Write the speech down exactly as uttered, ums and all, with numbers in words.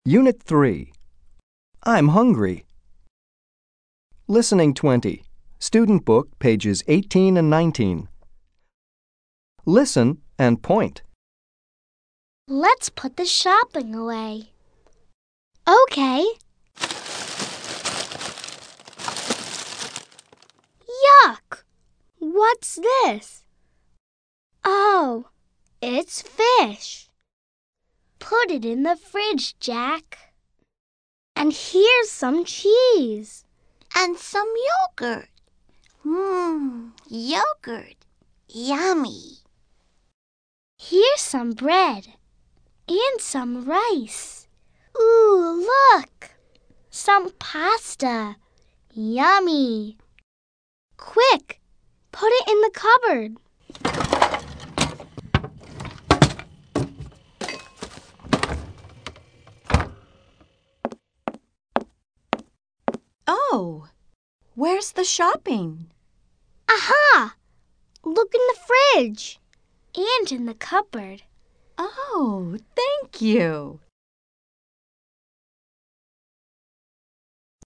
Unit three. I'm hungry. Listening twenty. Student book, pages eighteen and nineteen. Listen and point. Let's put the shopping away. Okay. Yuck! What's this? Oh, it's fish. Put it in the fridge, Jack. And here's some cheese. And some yogurt. Mmm, yogurt. Yummy. Here's some bread. And some rice. Ooh, look! Some pasta. Yummy. Quick, put it in the cupboard. Oh, where's the shopping? Aha! Look in the fridge and in the cupboard. Oh, thank you.